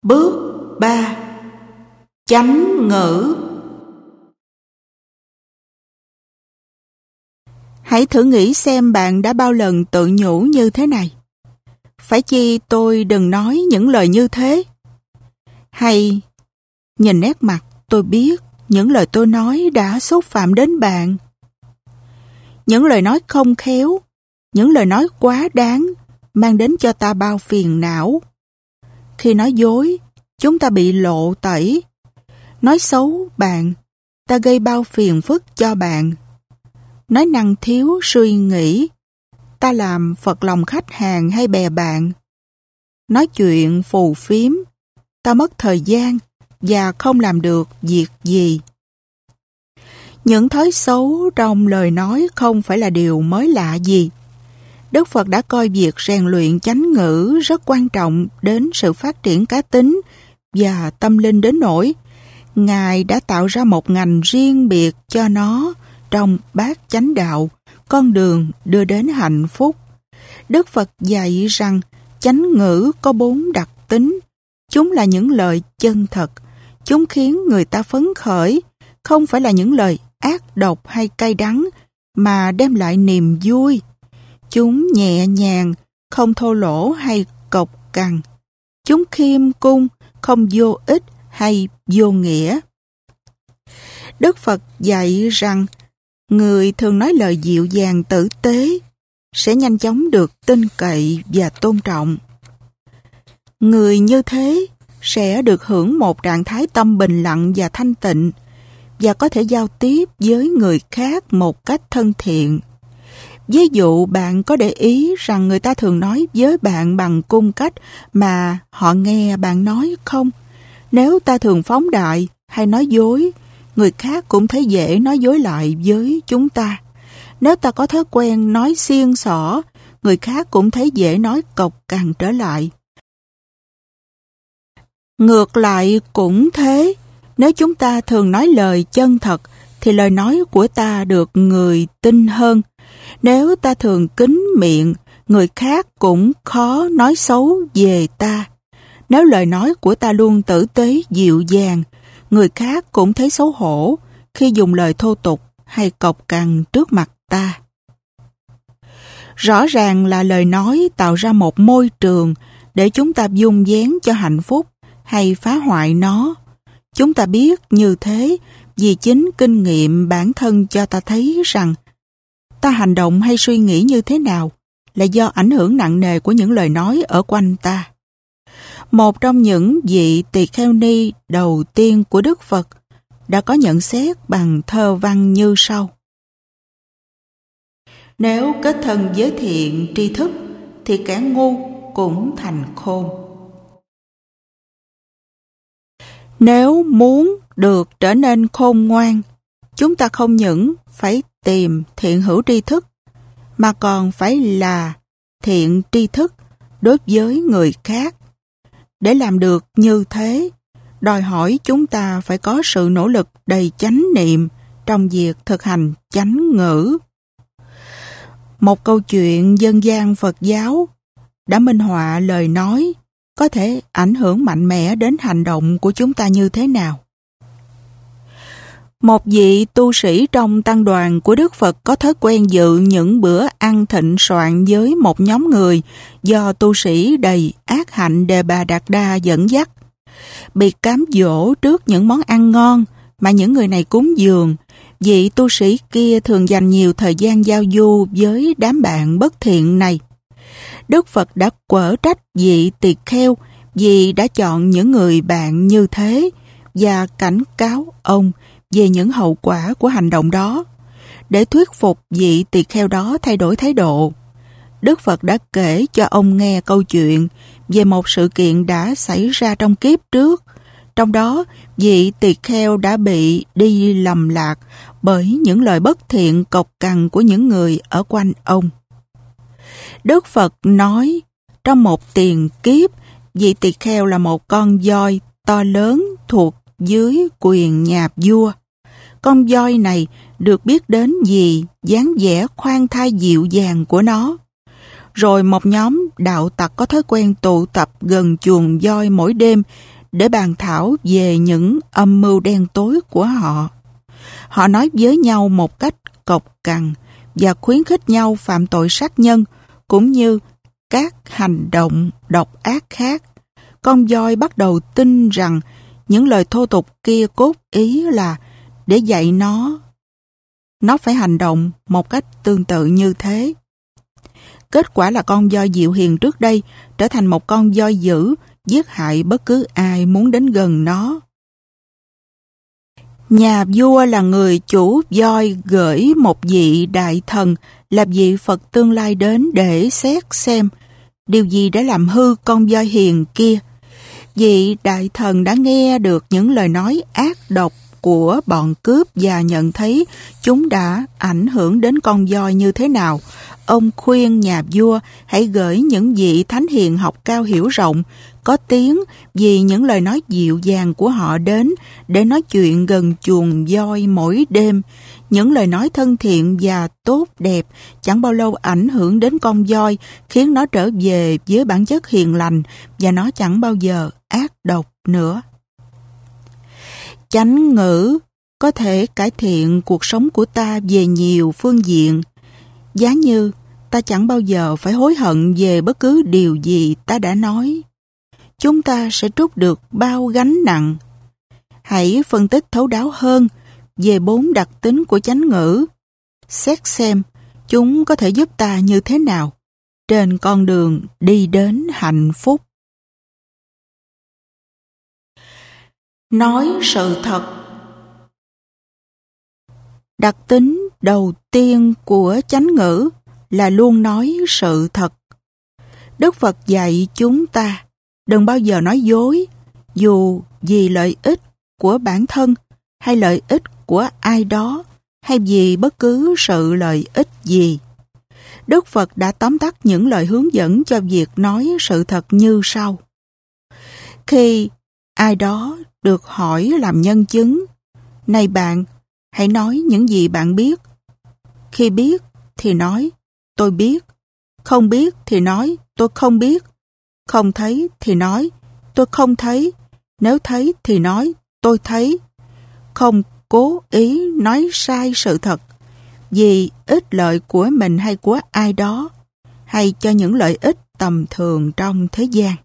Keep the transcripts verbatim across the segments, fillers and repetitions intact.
Bước ba. Chánh ngữ. Hãy thử nghĩ xem bạn đã bao lần tự nhủ như thế này: phải chi tôi đừng nói những lời như thế? Hay nhìn nét mặt tôi biết những lời tôi nói đã xúc phạm đến bạn. Những lời nói không khéo, những lời nói quá đáng mang đến cho ta bao phiền não. Khi nói dối, chúng ta bị lộ tẩy. Nói xấu bạn, ta gây bao phiền phức cho bạn. Nói năng thiếu suy nghĩ, ta làm phật lòng khách hàng hay bè bạn. Nói chuyện phù phiếm, ta mất thời gian và không làm được việc gì. Những thói xấu trong lời nói không phải là điều mới lạ gì. Đức Phật đã coi việc rèn luyện chánh ngữ rất quan trọng đến sự phát triển cá tính và tâm linh đến nỗi Ngài đã tạo ra một ngành riêng biệt cho nó trong bát chánh đạo, con đường đưa đến hạnh phúc. Đức Phật dạy rằng chánh ngữ có bốn đặc tính. Chúng là những lời chân thật. Chúng khiến người ta phấn khởi, không phải là những lời ác độc hay cay đắng, mà đem lại niềm vui. Chúng nhẹ nhàng, không thô lỗ hay cộc cằn. Chúng khiêm cung, không vô ích hay vô nghĩa. Đức Phật dạy rằng người thường nói lời dịu dàng tử tế sẽ nhanh chóng được tin cậy và tôn trọng. Người như thế sẽ được hưởng một trạng thái tâm bình lặng và thanh tịnh và có thể giao tiếp với người khác một cách thân thiện. Ví dụ bạn có để ý rằng người ta thường nói với bạn bằng cung cách mà họ nghe bạn nói không? Nếu ta thường phóng đại hay nói dối, người khác cũng thấy dễ nói dối lại với chúng ta. Nếu ta có thói quen nói xiên xỏ, người khác cũng thấy dễ nói cộc cằn trở lại. Ngược lại cũng thế, nếu chúng ta thường nói lời chân thật, thì lời nói của ta được người tin hơn. Nếu ta thường kín miệng, người khác cũng khó nói xấu về ta. Nếu lời nói của ta luôn tử tế dịu dàng, người khác cũng thấy xấu hổ khi dùng lời thô tục hay cộc cằn trước mặt ta. Rõ ràng là lời nói tạo ra một môi trường để chúng ta dung vén cho hạnh phúc hay phá hoại nó. Chúng ta biết như thế vì chính kinh nghiệm bản thân cho ta thấy rằng ta hành động hay suy nghĩ như thế nào là do ảnh hưởng nặng nề của những lời nói ở quanh ta. Một trong những vị tỳ kheo ni đầu tiên của Đức Phật đã có nhận xét bằng thơ văn như sau: nếu kết thân với thiện tri thức thì kẻ ngu cũng thành khôn. Nếu muốn được trở nên khôn ngoan, chúng ta không những phải tìm thiện hữu tri thức, mà còn phải là thiện tri thức đối với người khác. Để làm được như thế, đòi hỏi chúng ta phải có sự nỗ lực đầy chánh niệm trong việc thực hành chánh ngữ. Một câu chuyện dân gian Phật giáo đã minh họa lời nói có thể ảnh hưởng mạnh mẽ đến hành động của chúng ta như thế nào. Một vị tu sĩ trong tăng đoàn của Đức Phật có thói quen dự những bữa ăn thịnh soạn với một nhóm người do tu sĩ đầy ác hạnh Đề Bà Đạt Đa dẫn dắt. Bị cám dỗ trước những món ăn ngon mà những người này cúng dường, vị tu sĩ kia thường dành nhiều thời gian giao du với đám bạn bất thiện này. Đức Phật đã quở trách vị tỳ kheo vì đã chọn những người bạn như thế và cảnh cáo ông về những hậu quả của hành động đó. Để thuyết phục vị tỳ kheo đó thay đổi thái độ, Đức Phật đã kể cho ông nghe câu chuyện về một sự kiện đã xảy ra trong kiếp trước. Trong đó, vị tỳ kheo đã bị đi lầm lạc bởi những lời bất thiện cộc cằn của những người ở quanh ông. Đức Phật nói, trong một tiền kiếp, vị tỳ kheo là một con voi to lớn thuộc dưới quyền nhà vua. Con voi này được biết đến vì dáng vẻ khoan thai dịu dàng của nó. Rồi một nhóm đạo tặc có thói quen tụ tập gần chuồng voi mỗi đêm để bàn thảo về những âm mưu đen tối của họ. Họ nói với nhau một cách cộc cằn và khuyến khích nhau phạm tội sát nhân, cũng như các hành động độc ác khác. Con voi bắt đầu tin rằng những lời thô tục kia cốt ý là để dạy nó. Nó phải hành động một cách tương tự như thế. Kết quả là con voi dịu hiền trước đây trở thành một con voi dữ, giết hại bất cứ ai muốn đến gần nó. Nhà vua là người chủ voi gửi một vị đại thần là vị Phật tương lai đến để xét xem điều gì đã làm hư con voi hiền kia. Vị đại thần đã nghe được những lời nói ác độc của bọn cướp và nhận thấy chúng đã ảnh hưởng đến con voi như thế nào. Ông khuyên nhà vua hãy gửi những vị thánh hiền học cao hiểu rộng, có tiếng vì những lời nói dịu dàng của họ đến để nói chuyện gần chuồng voi mỗi đêm. Những lời nói thân thiện và tốt đẹp chẳng bao lâu ảnh hưởng đến con voi, khiến nó trở về với bản chất hiền lành và nó chẳng bao giờ ác độc nữa. Chánh ngữ có thể cải thiện cuộc sống của ta về nhiều phương diện. Giá như ta chẳng bao giờ phải hối hận về bất cứ điều gì ta đã nói. Chúng ta sẽ trút được bao gánh nặng. Hãy phân tích thấu đáo hơn về bốn đặc tính của chánh ngữ. Xét xem chúng có thể giúp ta như thế nào trên con đường đi đến hạnh phúc. Nói sự thật. Đặc tính đầu tiên của chánh ngữ là luôn nói sự thật. Đức Phật dạy chúng ta đừng bao giờ nói dối, dù vì lợi ích của bản thân hay lợi ích của ai đó hay vì bất cứ sự lợi ích gì. Đức Phật đã tóm tắt những lời hướng dẫn cho việc nói sự thật như sau. Khi ai đó được hỏi làm nhân chứng, này bạn, hãy nói những gì bạn biết. Khi biết thì nói, tôi biết. Không biết thì nói, tôi không biết. Không thấy thì nói, tôi không thấy. Nếu thấy thì nói, tôi thấy. Không cố ý nói sai sự thật vì ích lợi của mình hay của ai đó, hay cho những lợi ích tầm thường trong thế gian.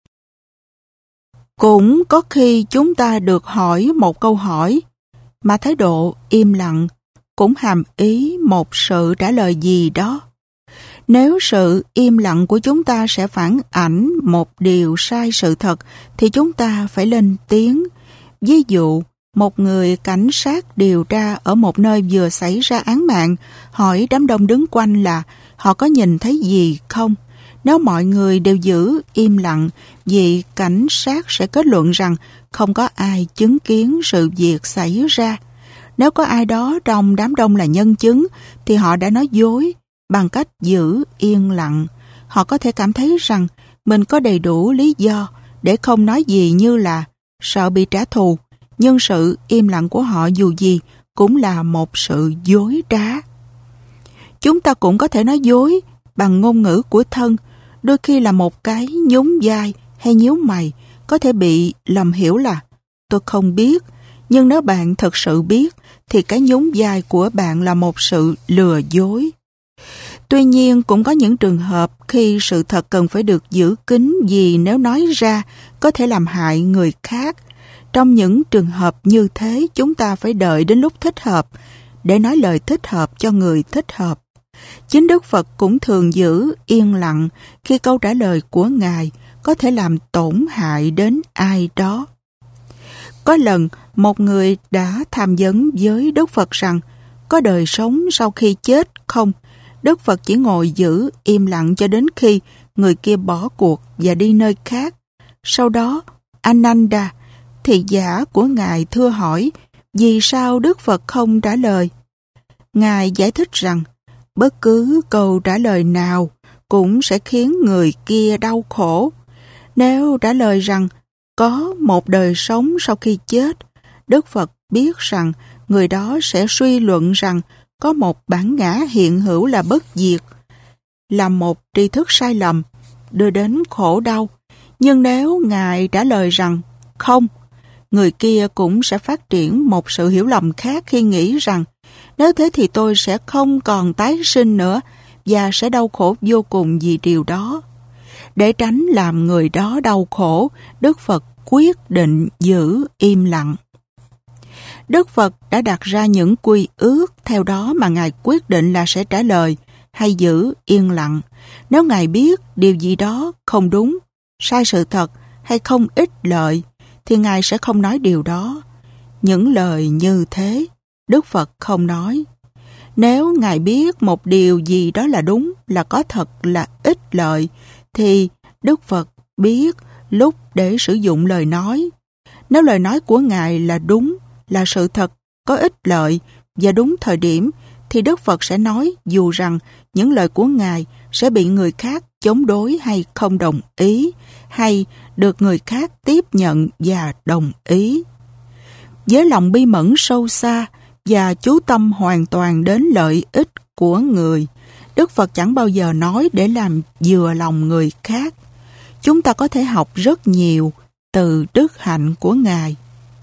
Cũng có khi chúng ta được hỏi một câu hỏi mà thái độ im lặng cũng hàm ý một sự trả lời gì đó. Nếu sự im lặng của chúng ta sẽ phản ảnh một điều sai sự thật thì chúng ta phải lên tiếng. Ví dụ, một người cảnh sát điều tra ở một nơi vừa xảy ra án mạng hỏi đám đông đứng quanh là họ có nhìn thấy gì không. Nếu mọi người đều giữ im lặng, vị cảnh sát sẽ kết luận rằng không có ai chứng kiến sự việc xảy ra. Nếu có ai đó trong đám đông là nhân chứng thì họ đã nói dối bằng cách giữ yên lặng. Họ có thể cảm thấy rằng mình có đầy đủ lý do để không nói gì như là sợ bị trả thù, nhưng sự im lặng của họ dù gì cũng là một sự dối trá. Chúng ta cũng có thể nói dối bằng ngôn ngữ của thân, đôi khi là một cái nhún vai hay nhíu mày có thể bị lầm hiểu là tôi không biết, nhưng nếu bạn thật sự biết thì cái nhún vai của bạn là một sự lừa dối. Tuy nhiên cũng có những trường hợp khi sự thật cần phải được giữ kín vì nếu nói ra có thể làm hại người khác. Trong những trường hợp như thế, chúng ta phải đợi đến lúc thích hợp để nói lời thích hợp cho người thích hợp. Chính Đức Phật cũng thường giữ yên lặng khi câu trả lời của Ngài có thể làm tổn hại đến ai đó. Có lần, một người đã tham vấn với Đức Phật rằng có đời sống sau khi chết không? Đức Phật chỉ ngồi giữ im lặng cho đến khi người kia bỏ cuộc và đi nơi khác. Sau đó, Ananda, thị giả của Ngài thưa hỏi vì sao Đức Phật không trả lời. Ngài giải thích rằng bất cứ câu trả lời nào cũng sẽ khiến người kia đau khổ. Nếu trả lời rằng có một đời sống sau khi chết, Đức Phật biết rằng người đó sẽ suy luận rằng có một bản ngã hiện hữu là bất diệt, là một tri thức sai lầm, đưa đến khổ đau. Nhưng nếu Ngài trả lời rằng không, người kia cũng sẽ phát triển một sự hiểu lầm khác khi nghĩ rằng nếu thế thì tôi sẽ không còn tái sinh nữa và sẽ đau khổ vô cùng vì điều đó. Để tránh làm người đó đau khổ, Đức Phật quyết định giữ im lặng. Đức Phật đã đặt ra những quy ước, theo đó mà Ngài quyết định là sẽ trả lời hay giữ yên lặng. Nếu Ngài biết điều gì đó không đúng, sai sự thật hay không ích lợi, thì Ngài sẽ không nói điều đó. Những lời như thế, Đức Phật không nói. Nếu Ngài biết một điều gì đó là đúng, là có thật, là ích lợi, thì Đức Phật biết lúc để sử dụng lời nói. Nếu lời nói của Ngài là đúng, là sự thật, có ích lợi và đúng thời điểm, thì Đức Phật sẽ nói dù rằng những lời của Ngài sẽ bị người khác chống đối hay không đồng ý, hay được người khác tiếp nhận và đồng ý. Với lòng bi mẫn sâu xa và chú tâm hoàn toàn đến lợi ích của người, Đức Phật chẳng bao giờ nói để làm vừa lòng người khác. Chúng ta có thể học rất nhiều từ đức hạnh của Ngài.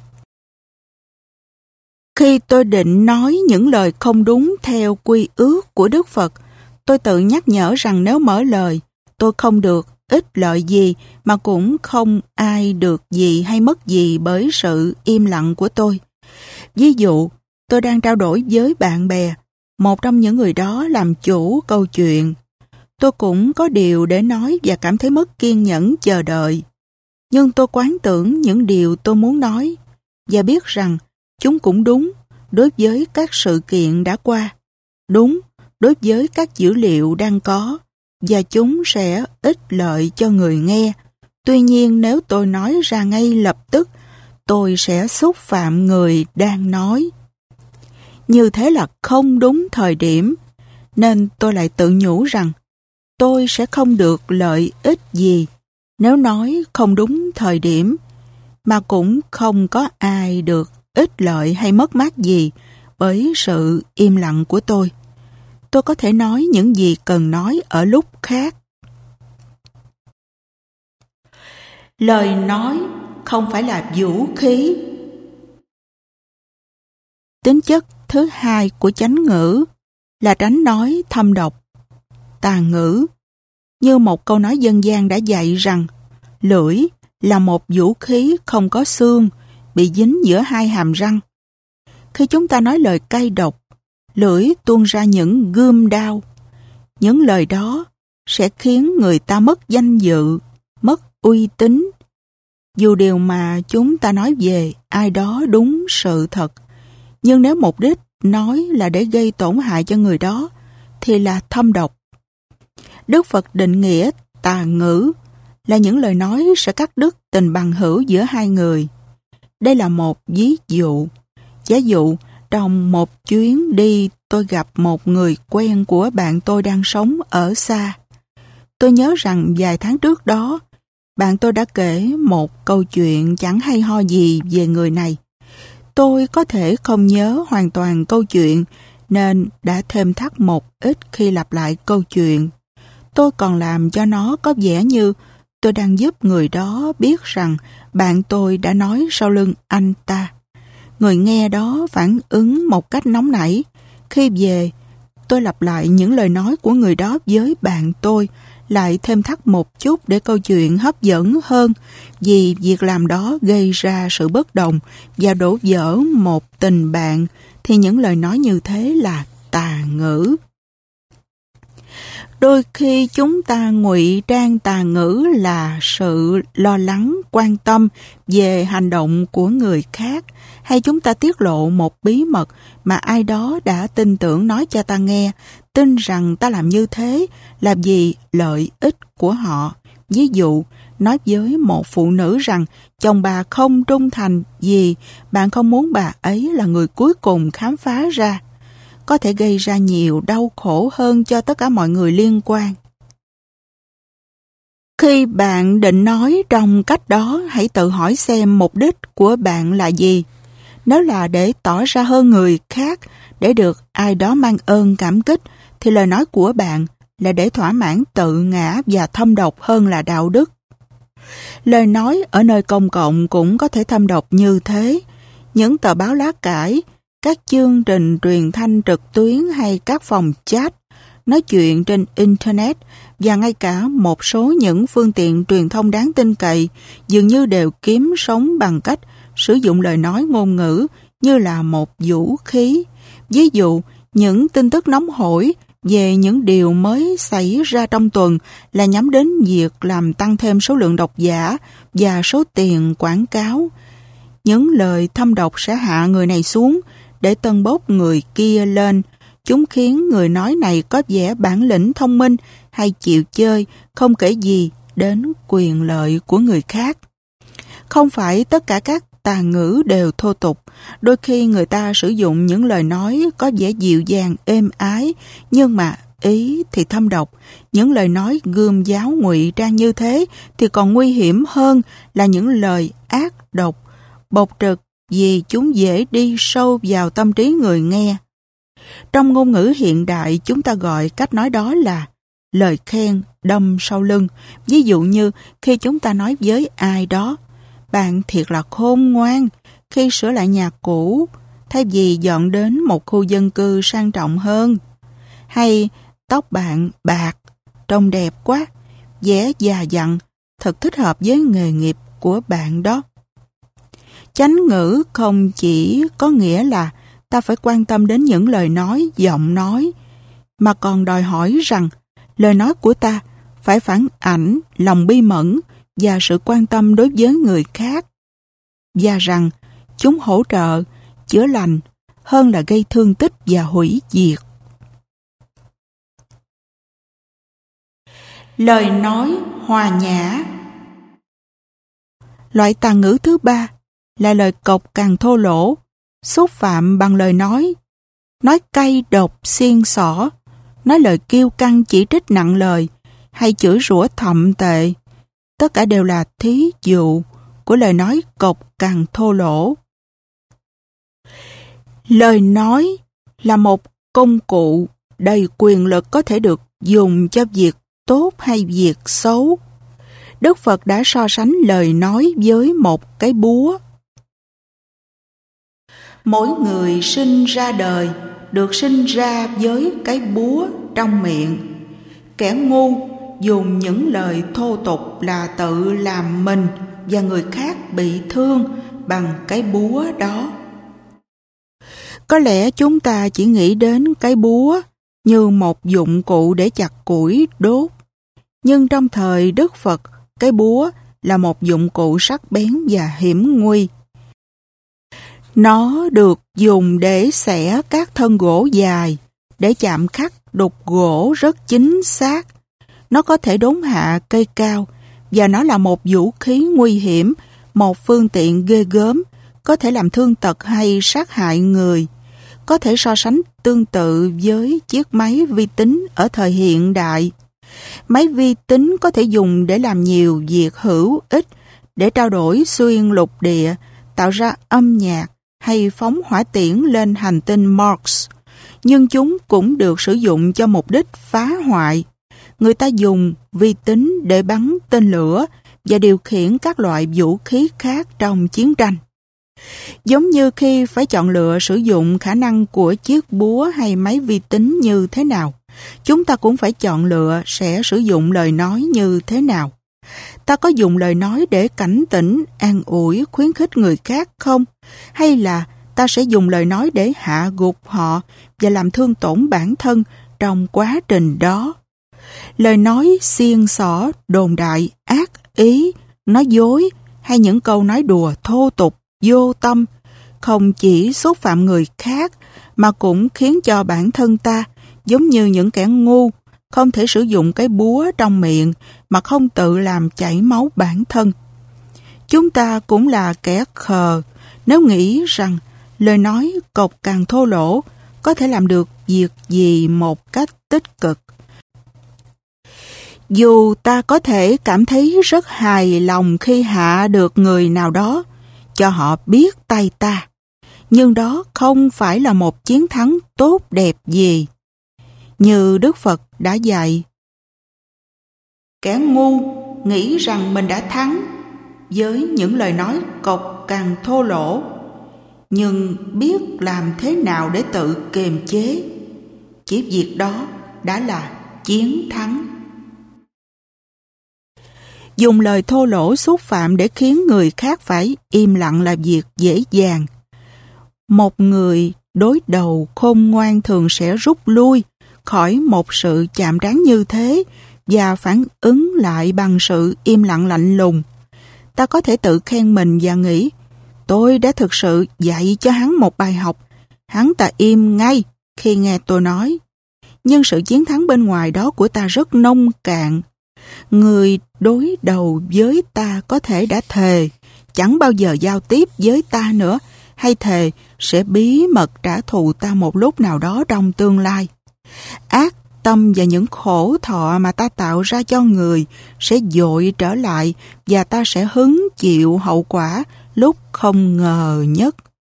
Khi tôi định nói những lời không đúng theo quy ước của Đức Phật, tôi tự nhắc nhở rằng nếu mở lời, tôi không được ích lợi gì mà cũng không ai được gì hay mất gì bởi sự im lặng của tôi. Ví dụ, tôi đang trao đổi với bạn bè, một trong những người đó làm chủ câu chuyện. Tôi cũng có điều để nói và cảm thấy mất kiên nhẫn chờ đợi. Nhưng tôi quán tưởng những điều tôi muốn nói và biết rằng chúng cũng đúng đối với các sự kiện đã qua, đúng đối với các dữ liệu đang có, và chúng sẽ ích lợi cho người nghe. Tuy nhiên nếu tôi nói ra ngay lập tức, tôi sẽ xúc phạm người đang nói. Như thế là không đúng thời điểm, nên tôi lại tự nhủ rằng tôi sẽ không được lợi ích gì nếu nói không đúng thời điểm, mà cũng không có ai được ích lợi hay mất mát gì bởi sự im lặng của tôi. Tôi có thể nói những gì cần nói ở lúc khác. Lời nói không phải là vũ khí. Tính chất thứ hai của chánh ngữ là tránh nói thâm độc, tà ngữ. Như một câu nói dân gian đã dạy rằng lưỡi là một vũ khí không có xương bị dính giữa hai hàm răng. Khi chúng ta nói lời cay độc, lưỡi tuôn ra những gươm đao. Những lời đó sẽ khiến người ta mất danh dự, mất uy tín. Dù điều mà chúng ta nói về ai đó đúng sự thật, nhưng nếu mục đích nói là để gây tổn hại cho người đó, thì là thâm độc. Đức Phật định nghĩa tà ngữ là những lời nói sẽ cắt đứt tình bằng hữu giữa hai người. Đây là một ví dụ. Giả dụ, trong một chuyến đi tôi gặp một người quen của bạn tôi đang sống ở xa. Tôi nhớ rằng vài tháng trước đó, bạn tôi đã kể một câu chuyện chẳng hay ho gì về người này. Tôi có thể không nhớ hoàn toàn câu chuyện nên đã thêm thắt một ít khi lặp lại câu chuyện. Tôi còn làm cho nó có vẻ như tôi đang giúp người đó biết rằng bạn tôi đã nói sau lưng anh ta. Người nghe đó phản ứng một cách nóng nảy. Khi về, tôi lặp lại những lời nói của người đó với bạn tôi, lại thêm thắt một chút để câu chuyện hấp dẫn hơn, vì việc làm đó gây ra sự bất đồng và đổ vỡ một tình bạn, thì những lời nói như thế là tà ngữ. Đôi khi chúng ta ngụy trang tà ngữ là sự lo lắng, quan tâm về hành động của người khác, hay chúng ta tiết lộ một bí mật mà ai đó đã tin tưởng nói cho ta nghe, tin rằng ta làm như thế là vì lợi ích của họ. Ví dụ, nói với một phụ nữ rằng chồng bà không trung thành vì bạn không muốn bà ấy là người cuối cùng khám phá ra, có thể gây ra nhiều đau khổ hơn cho tất cả mọi người liên quan. Khi bạn định nói trong cách đó, hãy tự hỏi xem mục đích của bạn là gì. Nếu là để tỏ ra hơn người khác, để được ai đó mang ơn cảm kích, thì lời nói của bạn là để thỏa mãn tự ngã và thâm độc hơn là đạo đức. Lời nói ở nơi công cộng cũng có thể thâm độc như thế. Những tờ báo lá cải, các chương trình truyền thanh trực tuyến hay các phòng chat, nói chuyện trên Internet và ngay cả một số những phương tiện truyền thông đáng tin cậy dường như đều kiếm sống bằng cách sử dụng lời nói ngôn ngữ như là một vũ khí. Ví dụ, những tin tức nóng hổi về những điều mới xảy ra trong tuần là nhắm đến việc làm tăng thêm số lượng độc giả và số tiền quảng cáo. Những lời thâm độc sẽ hạ người này xuống để tâng bốc người kia lên. Chúng khiến người nói này có vẻ bản lĩnh thông minh hay chịu chơi, không kể gì đến quyền lợi của người khác. Không phải tất cả các tà ngữ đều thô tục. Đôi khi người ta sử dụng những lời nói có vẻ dịu dàng, êm ái, nhưng mà ý thì thâm độc. Những lời nói gươm giáo ngụy trang như thế thì còn nguy hiểm hơn là những lời ác độc, bộc trực vì chúng dễ đi sâu vào tâm trí người nghe. Trong ngôn ngữ hiện đại, chúng ta gọi cách nói đó là lời khen đâm sau lưng. Ví dụ như khi chúng ta nói với ai đó, bạn thiệt là khôn ngoan khi sửa lại nhà cũ thay vì dọn đến một khu dân cư sang trọng hơn. Hay tóc bạn bạc, trông đẹp quá, vẻ già dặn, thật thích hợp với nghề nghiệp của bạn đó. Chánh ngữ không chỉ có nghĩa là ta phải quan tâm đến những lời nói, giọng nói, mà còn đòi hỏi rằng lời nói của ta phải phản ảnh lòng bi mẫn và sự quan tâm đối với người khác, và rằng chúng hỗ trợ, chữa lành hơn là gây thương tích và hủy diệt. Lời nói hòa nhã. Loại tà ngữ thứ ba là lời cộc cằn thô lỗ, xúc phạm bằng lời nói, nói cay độc xiên xỏ, nói lời kiêu căng chỉ trích nặng lời, hay chửi rủa thậm tệ. Tất cả đều là thí dụ của lời nói cộc cằn thô lỗ. Lời nói là một công cụ đầy quyền lực có thể được dùng cho việc tốt hay việc xấu. Đức Phật đã so sánh lời nói với một cái búa. Mỗi người sinh ra đời được sinh ra với cái búa trong miệng. Kẻ ngu dùng những lời thô tục là tự làm mình và người khác bị thương bằng cái búa đó. Có lẽ chúng ta chỉ nghĩ đến cái búa như một dụng cụ để chặt củi đốt. Nhưng trong thời Đức Phật, cái búa là một dụng cụ sắc bén và hiểm nguy. Nó được dùng để xẻ các thân gỗ dài, để chạm khắc đục gỗ rất chính xác. Nó có thể đốn hạ cây cao, và nó là một vũ khí nguy hiểm, một phương tiện ghê gớm, có thể làm thương tật hay sát hại người. Có thể so sánh tương tự với chiếc máy vi tính ở thời hiện đại. Máy vi tính có thể dùng để làm nhiều việc hữu ích, để trao đổi xuyên lục địa, tạo ra âm nhạc hay phóng hỏa tiễn lên hành tinh Mars. Nhưng chúng cũng được sử dụng cho mục đích phá hoại. Người ta dùng vi tính để bắn tên lửa và điều khiển các loại vũ khí khác trong chiến tranh. Giống như khi phải chọn lựa sử dụng khả năng của chiếc búa hay máy vi tính như thế nào, chúng ta cũng phải chọn lựa sẽ sử dụng lời nói như thế nào. Ta có dùng lời nói để cảnh tỉnh, an ủi, khuyến khích người khác không? Hay là ta sẽ dùng lời nói để hạ gục họ và làm thương tổn bản thân trong quá trình đó? Lời nói xiên xỏ, đồn đại, ác ý, nói dối hay những câu nói đùa thô tục, vô tâm không chỉ xúc phạm người khác mà cũng khiến cho bản thân ta giống như những kẻ ngu không thể sử dụng cái búa trong miệng mà không tự làm chảy máu bản thân. Chúng ta cũng là kẻ khờ nếu nghĩ rằng lời nói cộc cằn thô lỗ có thể làm được việc gì một cách tích cực. Dù ta có thể cảm thấy rất hài lòng khi hạ được người nào đó, cho họ biết tay ta, nhưng đó không phải là một chiến thắng tốt đẹp gì. Như Đức Phật đã dạy, kẻ ngu nghĩ rằng mình đã thắng với những lời nói cộc cằn thô lỗ, nhưng biết làm thế nào để tự kiềm chế. Chỉ việc đó đã là chiến thắng. Dùng lời thô lỗ xúc phạm để khiến người khác phải im lặng là việc dễ dàng. Một người đối đầu khôn ngoan thường sẽ rút lui khỏi một sự chạm trán như thế và phản ứng lại bằng sự im lặng lạnh lùng. Ta có thể tự khen mình và nghĩ, tôi đã thực sự dạy cho hắn một bài học. Hắn ta im ngay khi nghe tôi nói. Nhưng sự chiến thắng bên ngoài đó của ta rất nông cạn. Người đối đầu với ta có thể đã thề chẳng bao giờ giao tiếp với ta nữa, hay thề sẽ bí mật trả thù ta một lúc nào đó trong tương lai. Ác tâm và những khổ thọ mà ta tạo ra cho người sẽ dội trở lại và ta sẽ hứng chịu hậu quả lúc không ngờ nhất.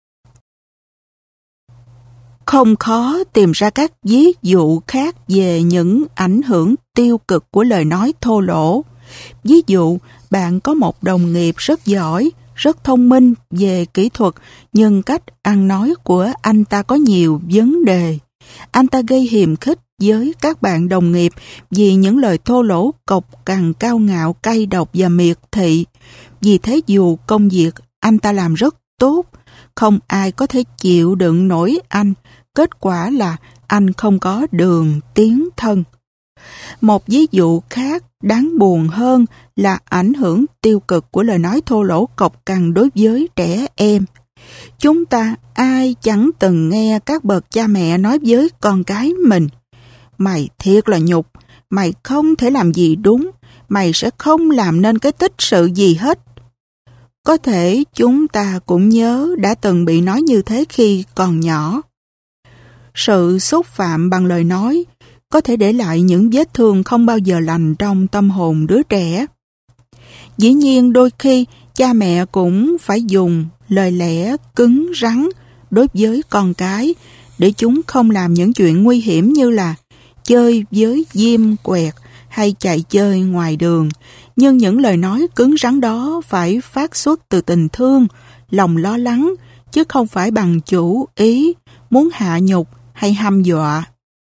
Không khó tìm ra các ví dụ khác về những ảnh hưởng tiêu cực của lời nói thô lỗ. Ví dụ, bạn có một đồng nghiệp rất giỏi, rất thông minh về kỹ thuật, nhưng cách ăn nói của anh ta có nhiều vấn đề. Anh ta gây hiềm khích với các bạn đồng nghiệp vì những lời thô lỗ cộc cằn cao ngạo, cay độc và miệt thị. Vì thế dù công việc anh ta làm rất tốt, không ai có thể chịu đựng nổi anh. Kết quả là anh không có đường tiến thân. Một ví dụ khác đáng buồn hơn là ảnh hưởng tiêu cực của lời nói thô lỗ cộc cằn đối với trẻ em. Chúng ta ai chẳng từng nghe các bậc cha mẹ nói với con cái mình, mày thiệt là nhục, mày không thể làm gì đúng, mày sẽ không làm nên cái tích sự gì hết. Có thể chúng ta cũng nhớ đã từng bị nói như thế khi còn nhỏ. Sự xúc phạm bằng lời nói có thể để lại những vết thương không bao giờ lành trong tâm hồn đứa trẻ. Dĩ nhiên đôi khi cha mẹ cũng phải dùng lời lẽ cứng rắn đối với con cái để chúng không làm những chuyện nguy hiểm như là chơi với diêm quẹt hay chạy chơi ngoài đường. Nhưng những lời nói cứng rắn đó phải phát xuất từ tình thương, lòng lo lắng, chứ không phải bằng chủ ý, muốn hạ nhục hay hăm dọa.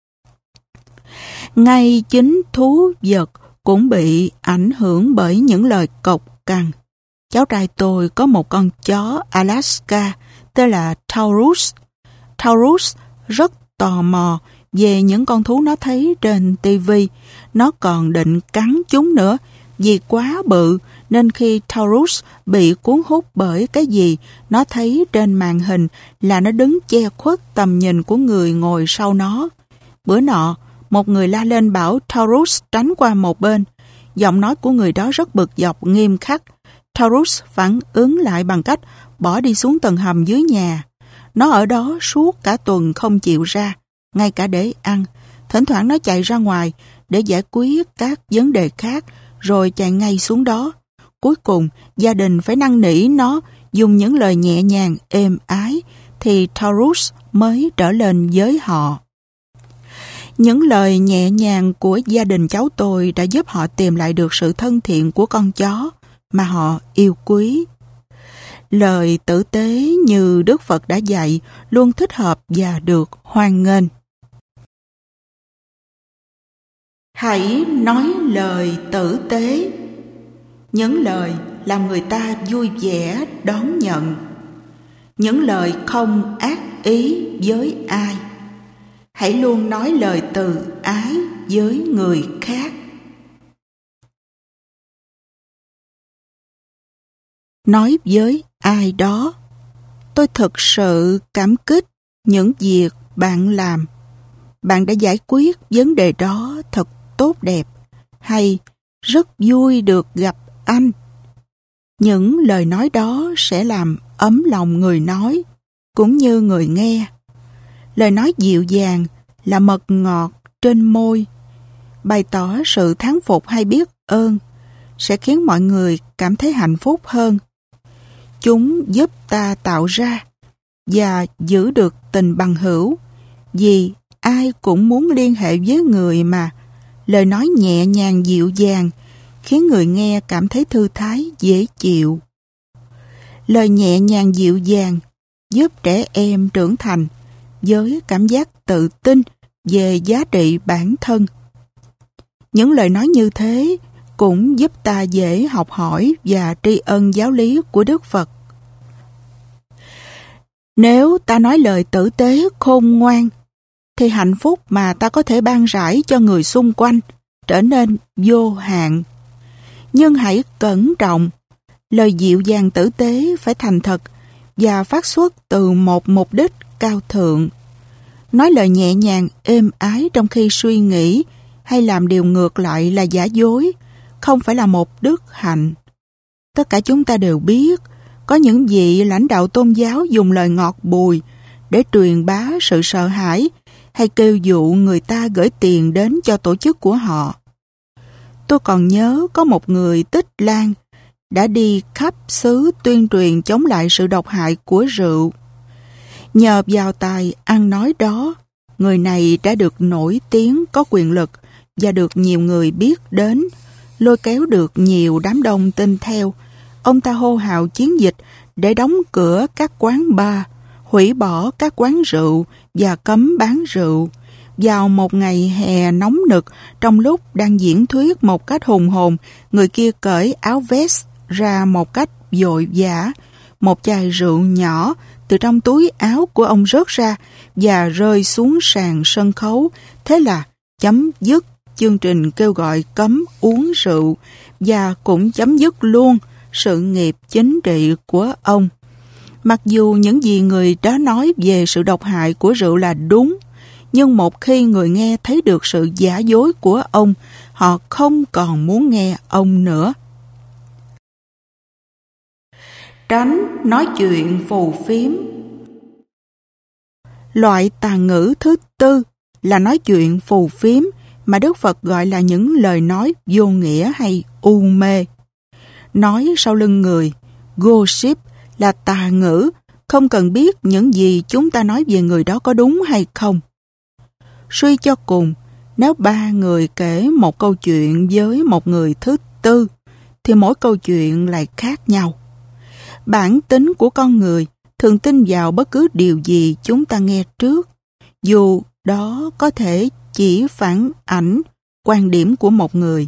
Ngay chính thú vật cũng bị ảnh hưởng bởi những lời cộc cằn. Cháu trai tôi có một con chó Alaska tên là Taurus. Taurus rất tò mò về những con thú nó thấy trên ti vi. Nó còn định cắn chúng nữa. Vì quá bự nên khi Taurus bị cuốn hút bởi cái gì nó thấy trên màn hình là nó đứng che khuất tầm nhìn của người ngồi sau nó. Bữa nọ, một người la lên bảo Taurus tránh qua một bên. Giọng nói của người đó rất bực dọc, nghiêm khắc. Taurus phản ứng lại bằng cách bỏ đi xuống tầng hầm dưới nhà. Nó ở đó suốt cả tuần không chịu ra, ngay cả để ăn. Thỉnh thoảng nó chạy ra ngoài để giải quyết các vấn đề khác, rồi chạy ngay xuống đó. Cuối cùng, gia đình phải năn nỉ nó dùng những lời nhẹ nhàng, êm ái, thì Taurus mới trở lên với họ. Những lời nhẹ nhàng của gia đình cháu tôi đã giúp họ tìm lại được sự thân thiện của con chó mà họ yêu quý. Lời tử tế như Đức Phật đã dạy luôn thích hợp và được hoan nghênh. Hãy nói lời tử tế, những lời làm người ta vui vẻ đón nhận, những lời không ác ý với ai. Hãy luôn nói lời từ ái với người khác. Nói với ai đó, tôi thực sự cảm kích những việc bạn làm. Bạn đã giải quyết vấn đề đó thật tốt đẹp, hay rất vui được gặp anh. Những lời nói đó sẽ làm ấm lòng người nói, cũng như người nghe. Lời nói dịu dàng là mật ngọt trên môi, bày tỏ sự thán phục hay biết ơn, sẽ khiến mọi người cảm thấy hạnh phúc hơn. Chúng giúp ta tạo ra và giữ được tình bằng hữu, vì ai cũng muốn liên hệ với người mà lời nói nhẹ nhàng dịu dàng khiến người nghe cảm thấy thư thái, dễ chịu. Lời nhẹ nhàng dịu dàng giúp trẻ em trưởng thành với cảm giác tự tin về giá trị bản thân. Những lời nói như thế cũng giúp ta dễ học hỏi và tri ân giáo lý của Đức Phật. Nếu ta nói lời tử tế khôn ngoan, thì hạnh phúc mà ta có thể ban rãi cho người xung quanh trở nên vô hạn. Nhưng hãy cẩn trọng, lời dịu dàng tử tế phải thành thật và phát xuất từ một mục đích cao thượng. Nói lời nhẹ nhàng, êm ái trong khi suy nghĩ hay làm điều ngược lại là giả dối, không phải là một đức hạnh. Tất cả chúng ta đều biết, có những vị lãnh đạo tôn giáo dùng lời ngọt bùi để truyền bá sự sợ hãi hay kêu dụ người ta gửi tiền đến cho tổ chức của họ. Tôi còn nhớ có một người Tích Lan đã đi khắp xứ tuyên truyền chống lại sự độc hại của rượu. Nhờ vào tài ăn nói đó, người này đã được nổi tiếng, có quyền lực và được nhiều người biết đến, lôi kéo được nhiều đám đông tin theo. Ông ta hô hào chiến dịch để đóng cửa các quán bar, hủy bỏ các quán rượu và cấm bán rượu. Vào một ngày hè nóng nực, trong lúc đang diễn thuyết một cách hùng hồn, người kia cởi áo vest ra một cách vội vã. Một chai rượu nhỏ từ trong túi áo của ông rớt ra và rơi xuống sàn sân khấu. Thế là chấm dứt chương trình kêu gọi cấm uống rượu và cũng chấm dứt luôn sự nghiệp chính trị của ông. Mặc dù những gì người đó nói về sự độc hại của rượu là đúng, nhưng một khi người nghe thấy được sự giả dối của ông, họ không còn muốn nghe ông nữa. Tránh nói chuyện phù phiếm. Loại tà ngữ thứ tư là nói chuyện phù phiếm mà Đức Phật gọi là những lời nói vô nghĩa hay u mê. Nói sau lưng người, gossip, là tà ngữ, không cần biết những gì chúng ta nói về người đó có đúng hay không. Suy cho cùng, nếu ba người kể một câu chuyện với một người thứ tư, thì mỗi câu chuyện lại khác nhau. Bản tính của con người thường tin vào bất cứ điều gì chúng ta nghe trước, dù đó có thể chỉ phản ảnh quan điểm của một người.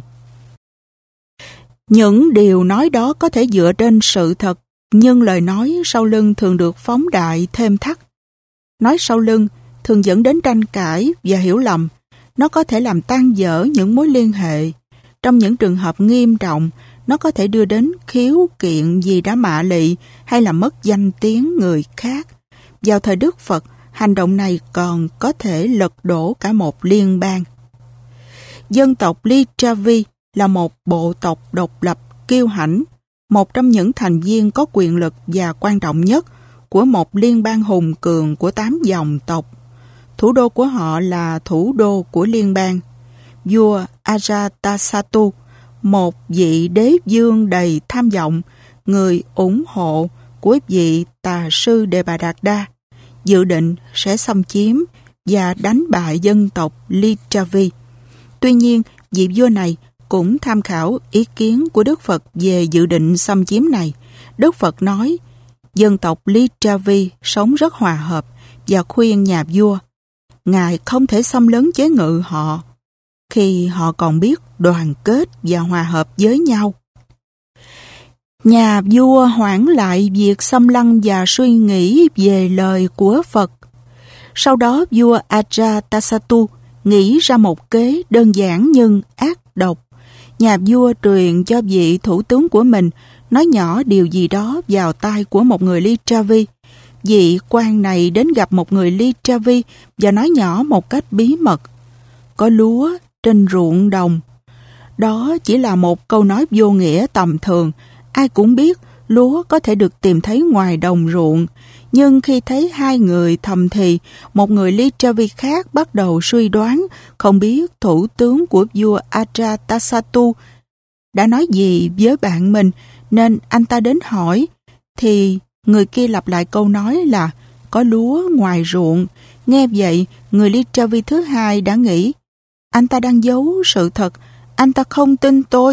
Những điều nói đó có thể dựa trên sự thật, nhưng lời nói sau lưng thường được phóng đại thêm thắt. Nói sau lưng thường dẫn đến tranh cãi và hiểu lầm. Nó có thể làm tan vỡ những mối liên hệ. Trong những trường hợp nghiêm trọng, nó có thể đưa đến khiếu kiện vì đã mạ lị hay là mất danh tiếng người khác. Vào thời Đức Phật, hành động này còn có thể lật đổ cả một liên bang. Dân tộc Lichavi là một bộ tộc độc lập kiêu hãnh, một trong những thành viên có quyền lực và quan trọng nhất của một liên bang hùng cường của tám dòng tộc. Thủ đô của họ là thủ đô của liên bang. Vua Ajatasattu, một vị đế vương đầy tham vọng, người ủng hộ của vị tà sư Đề Bà Đạt Đa, dự định sẽ xâm chiếm và đánh bại dân tộc Lichavi. Tuy nhiên, vị vua này cũng tham khảo ý kiến của Đức Phật về dự định xâm chiếm này. Đức Phật nói, dân tộc Lichavi sống rất hòa hợp và khuyên nhà vua, Ngài không thể xâm lấn chế ngự họ khi họ còn biết đoàn kết và hòa hợp với nhau. Nhà vua hoãn lại việc xâm lăng và suy nghĩ về lời của Phật. Sau đó vua Ajatasattu nghĩ ra một kế đơn giản nhưng ác độc. Nhà vua truyền cho vị thủ tướng của mình nói nhỏ điều gì đó vào tai của một người Lichavi. Vị quan này đến gặp một người Lichavi và nói nhỏ một cách bí mật, có lúa trên ruộng đồng. Đó chỉ là một câu nói vô nghĩa tầm thường. Ai cũng biết lúa có thể được tìm thấy ngoài đồng ruộng. Nhưng khi thấy hai người thầm thì, một người Lichavi khác bắt đầu suy đoán không biết thủ tướng của vua Ajatasattu đã nói gì với bạn mình, nên anh ta đến hỏi, thì người kia lặp lại câu nói là có lúa ngoài ruộng. Nghe vậy, người Lichavi thứ hai đã nghĩ, anh ta đang giấu sự thật, anh ta không tin tôi,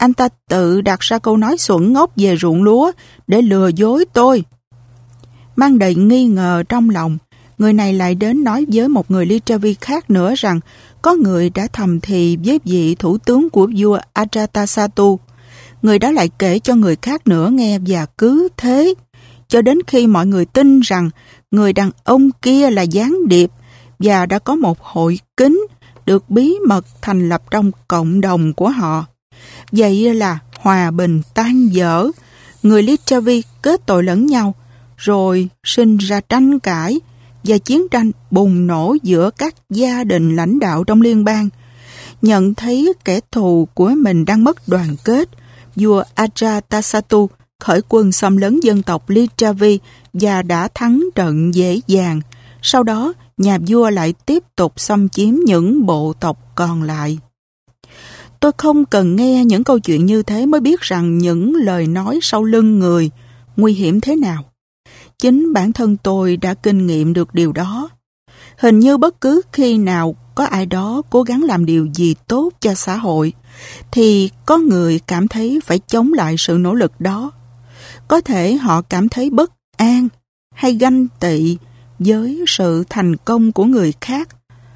Anh ta tự đặt ra câu nói xuẩn ngốc về ruộng lúa để lừa dối tôi. Mang đầy nghi ngờ trong lòng, người này lại đến nói với một người Lichavi khác nữa rằng có người đã thầm thì với vị thủ tướng của vua Ajatasattu. Người đó lại kể cho người khác nữa nghe, và cứ thế, cho đến khi mọi người tin rằng người đàn ông kia là gián điệp và đã có một hội kín được bí mật thành lập trong cộng đồng của họ. Vậy là hòa bình tan vỡ, người Lichavi kết tội lẫn nhau, rồi sinh ra tranh cãi và chiến tranh bùng nổ giữa các gia đình lãnh đạo trong liên bang. Nhận thấy kẻ thù của mình đang mất đoàn kết, vua Ajatasattu khởi quân xâm lấn dân tộc Lichavi và đã thắng trận dễ dàng. Sau đó, nhà vua lại tiếp tục xâm chiếm những bộ tộc còn lại. Tôi không cần nghe những câu chuyện như thế mới biết rằng những lời nói sau lưng người nguy hiểm thế nào. Chính bản thân tôi đã kinh nghiệm được điều đó. Hình như bất cứ khi nào có ai đó cố gắng làm điều gì tốt cho xã hội, thì có người cảm thấy phải chống lại sự nỗ lực đó. Có thể họ cảm thấy bất an hay ganh tị với sự thành công của người khác.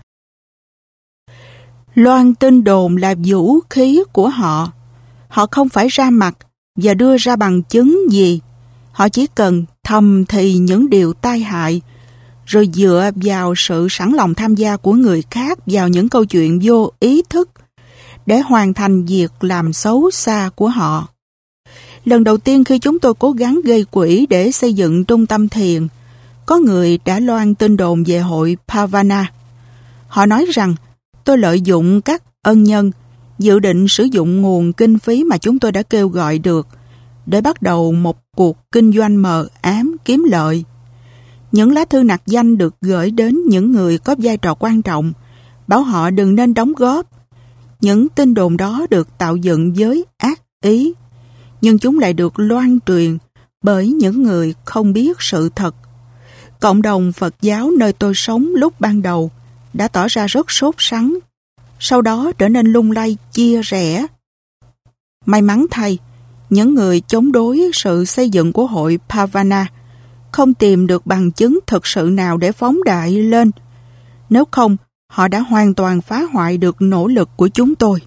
Loan tin đồn là vũ khí của họ. Họ không phải ra mặt và đưa ra bằng chứng gì. Họ chỉ cần thầm thì những điều tai hại, rồi dựa vào sự sẵn lòng tham gia của người khác vào những câu chuyện vô ý thức để hoàn thành việc làm xấu xa của họ. Lần đầu tiên khi chúng tôi cố gắng gây quỹ để xây dựng trung tâm thiền, có người đã loan tin đồn về hội Phavana. Họ nói rằng tôi lợi dụng các ân nhân, dự định sử dụng nguồn kinh phí mà chúng tôi đã kêu gọi được để bắt đầu một cuộc kinh doanh mờ ám kiếm lợi. Những lá thư nặc danh được gửi đến những người có vai trò quan trọng, bảo họ đừng nên đóng góp. Những tin đồn đó được tạo dựng với ác ý, nhưng chúng lại được loan truyền bởi những người không biết sự thật. Cộng đồng Phật giáo nơi tôi sống lúc ban đầu đã tỏ ra rất sốt sắng, sau đó trở nên lung lay chia rẽ. May mắn thay, những người chống đối sự xây dựng của hội Phavana không tìm được bằng chứng thực sự nào để phóng đại lên. Nếu không, họ đã hoàn toàn phá hoại được nỗ lực của chúng tôi.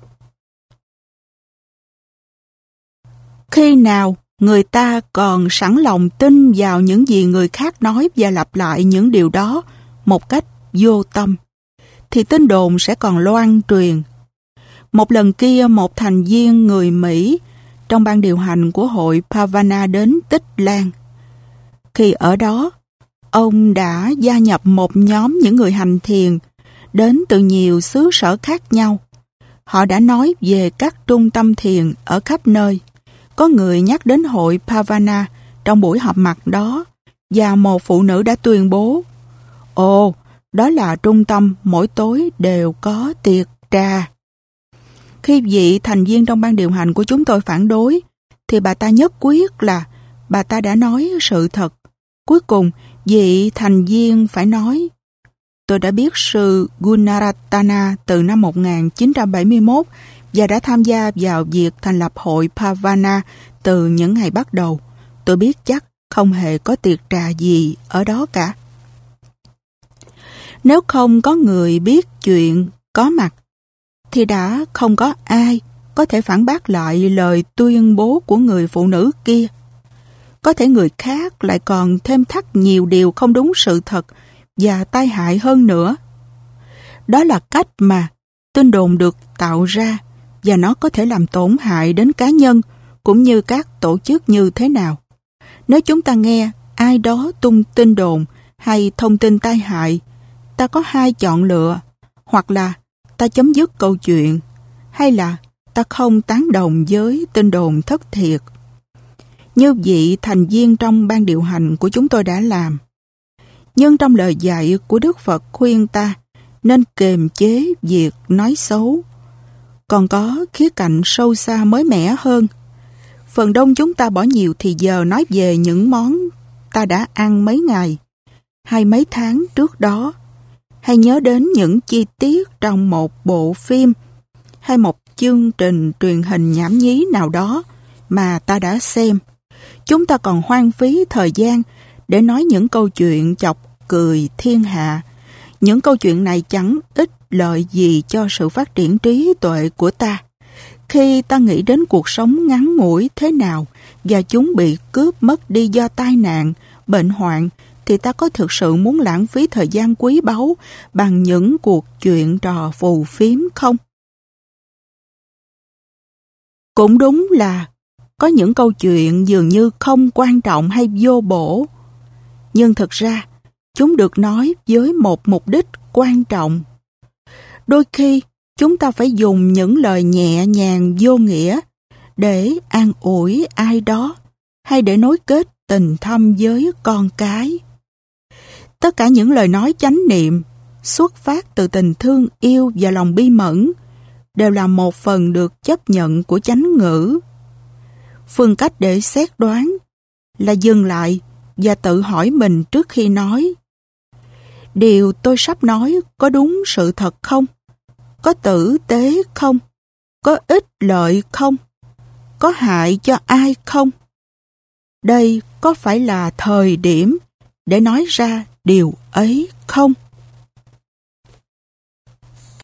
Khi nào người ta còn sẵn lòng tin vào những gì người khác nói và lặp lại những điều đó một cách vô tâm, thì tin đồn sẽ còn loan truyền. Một lần kia, một thành viên người Mỹ trong ban điều hành của hội Phavana đến Tích Lan. Khi ở đó, ông đã gia nhập một nhóm những người hành thiền đến từ nhiều xứ sở khác nhau. Họ đã nói về các trung tâm thiền ở khắp nơi. Có người nhắc đến hội Phavana trong buổi họp mặt đó, và một phụ nữ đã tuyên bố: Ồ, đó là trung tâm mỗi tối đều có tiệc trà. Khi vị thành viên trong ban điều hành của chúng tôi phản đối, thì bà ta nhất quyết là bà ta đã nói sự thật. Cuối cùng, vị thành viên phải nói: Tôi đã biết sư Gunaratana từ năm một nghìn chín trăm bảy mươi mốt và đã tham gia vào việc thành lập hội Phavana từ những ngày bắt đầu. Tôi biết chắc không hề có tiệc trà gì ở đó cả. Nếu không có người biết chuyện có mặt, thì đã không có ai có thể phản bác lại lời tuyên bố của người phụ nữ kia. Có thể người khác lại còn thêm thắt nhiều điều không đúng sự thật và tai hại hơn nữa. Đó là cách mà tin đồn được tạo ra, và nó có thể làm tổn hại đến cá nhân cũng như các tổ chức như thế nào. Nếu chúng ta nghe ai đó tung tin đồn hay thông tin tai hại, ta có hai chọn lựa: hoặc là ta chấm dứt câu chuyện, hay là ta không tán đồng với tin đồn thất thiệt, như vị thành viên trong ban điều hành của chúng tôi đã làm. Nhưng trong lời dạy của Đức Phật khuyên ta nên kiềm chế việc nói xấu. Còn có khía cạnh sâu xa mới mẻ hơn. Phần đông chúng ta bỏ nhiều thì giờ nói về những món ta đã ăn mấy ngày hay mấy tháng trước đó, hay nhớ đến những chi tiết trong một bộ phim hay một chương trình truyền hình nhảm nhí nào đó mà ta đã xem. Chúng ta còn hoang phí thời gian để nói những câu chuyện chọc cười thiên hạ. Những câu chuyện này chẳng ích lợi gì cho sự phát triển trí tuệ của ta. Khi ta nghĩ đến cuộc sống ngắn ngủi thế nào và chúng bị cướp mất đi do tai nạn, bệnh hoạn, thì ta có thực sự muốn lãng phí thời gian quý báu bằng những cuộc chuyện trò phù phiếm không? Cũng đúng là có những câu chuyện dường như không quan trọng hay vô bổ, nhưng thực ra chúng được nói với một mục đích quan trọng. Đôi khi chúng ta phải dùng những lời nhẹ nhàng vô nghĩa để an ủi ai đó hay để nối kết tình thâm với con cái. Tất cả những lời nói chánh niệm xuất phát từ tình thương yêu và lòng bi mẫn đều là một phần được chấp nhận của chánh ngữ. Phương cách để xét đoán là dừng lại và tự hỏi mình trước khi nói: điều tôi sắp nói có đúng sự thật không? Có tử tế không? Có ích lợi không? Có hại cho ai không? Đây có phải là thời điểm để nói ra điều ấy không?